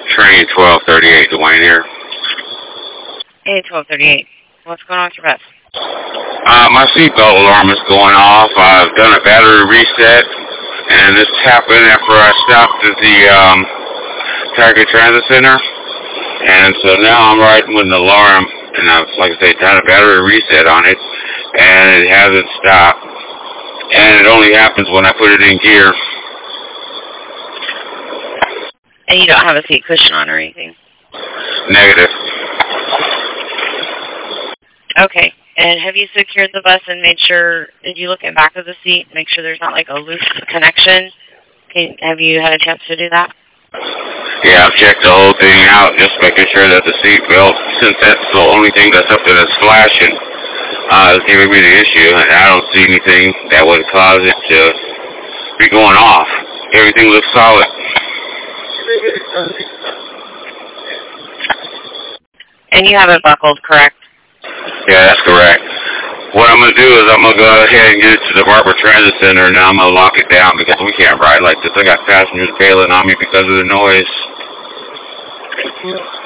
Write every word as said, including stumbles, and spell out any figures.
Train twelve thirty-eight, Dwayne here. Hey, twelve thirty-eight. What's going on with your bus? Uh, my seatbelt alarm is going off. I've done a battery reset, and this happened after I stopped at the um, Target Transit Center. And so now I'm riding with an alarm, and I've, like I say, done a battery reset on it, and it hasn't stopped. And it only happens when I put it in gear. And you don't have a seat cushion on or anything? Negative. Okay. And have you secured the bus and made sure, did you look in back of the seat, make sure there's not like a loose connection? Can, have you had a chance to do that? Yeah, I've checked the whole thing out, just making sure that the seat belt, since that's the only thing that's up there that's flashing, uh, is giving me the issue, and I don't see anything that would cause it to be going off. Everything looks solid. And you have it buckled, correct? Yeah, that's correct. What I'm going to do is I'm going to go ahead and get it to the Barber Transit Center, and now I'm going to lock it down because we can't ride like this. I got passengers bailing on me because of the noise.